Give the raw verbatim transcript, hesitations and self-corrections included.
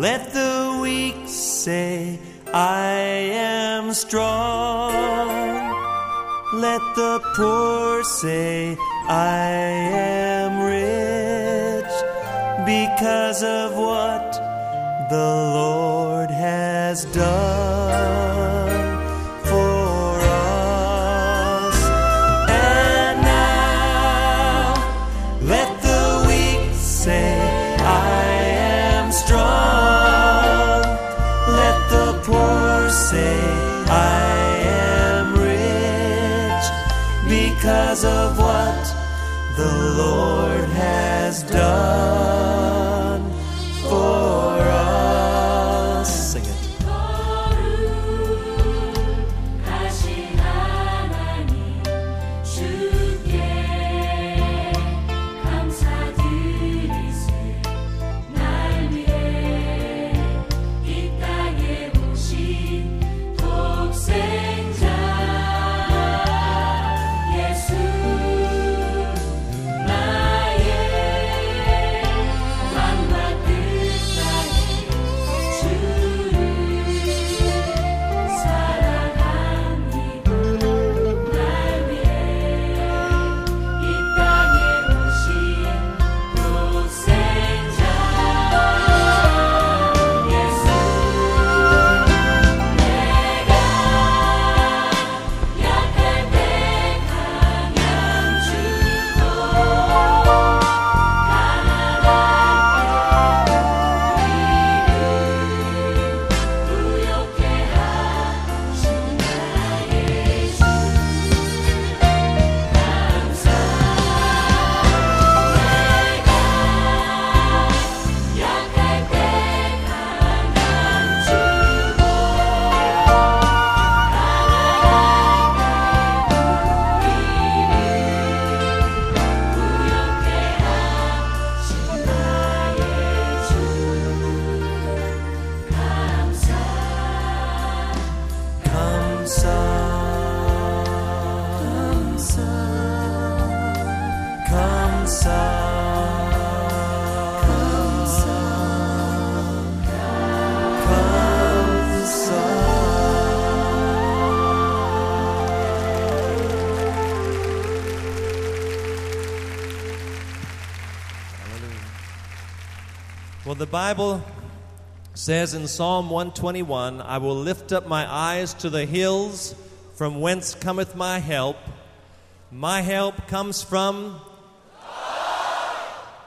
Let the weak say, I am strong. Let the poor say, I am rich, because of what the Lord has done for us. And now, let the weak say, I am strong. Let the poor say, I am rich, because of what the Lord has done for us. Sing it. 거룩하신 하나님 주께 감사드리세. 날 위해 이 땅에 오신 독생자 예수 나의 맘과 뜻하에 주를 사랑합니다. 날 위해 이 땅에 오신 독생자 예수 내가 약할 때 강함 주고 가난할 때 우리를 부욕해 하신 나의 주 감사. 내가 약할 때 강함 주고 감사, 감사, Well, the Bible says in Psalm one twenty-one, I will lift up my eyes to the hills, from whence cometh my help. My help comes from